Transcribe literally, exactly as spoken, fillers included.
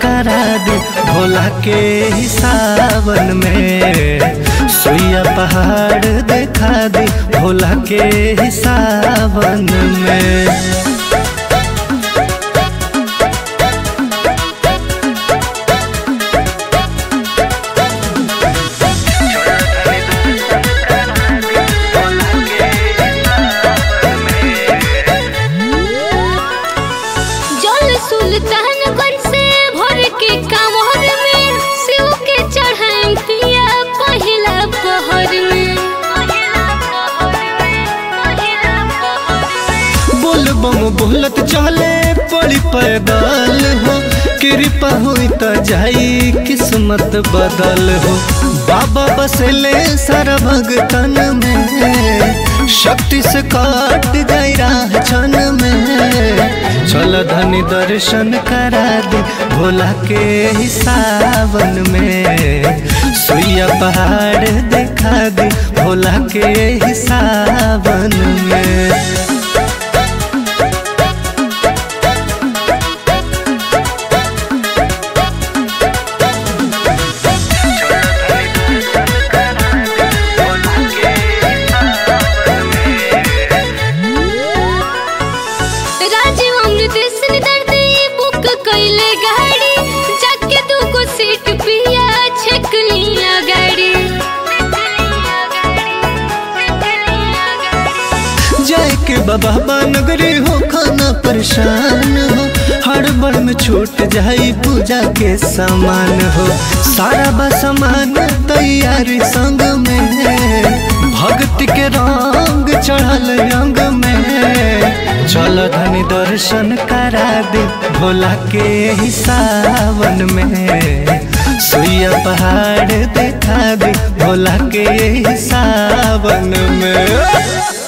करा दे भोला के ही सावन में। सुइया पहाड़ देखा दे भोला के ही सावन में। सुल्तानगंज से भर के कांवर में शिव के चढ़ाई पिया पहिला पहर में। बोल बम बोलत चले पड़ी पैदल हो, कृपा हुई तो जाई किस्मत बदल हो। बाबा बसले सारा भगतन में, शक्ति से काट जाई राह छन में। चल धनी दर्शन करा दे भोला के ही सावन में। सुइया पहाड़ देखा दे भोला के ही सावन में। कैले गाड़ी जाके तू को सीट पिया छेक लिया गाड़ी। जाए के बाबा नगरी हो खाना परेशान हो, हड़बड़ में छूट जाई पूजा के सामान हो। सारा बा सामान तैयारी संग में, भक्ति के रंग चढ़ल रंग में। चल धनी दर्शन करा दे भोला के ही सावन में। सुइया पहाड़ देखा दे भोला के ही सावन में।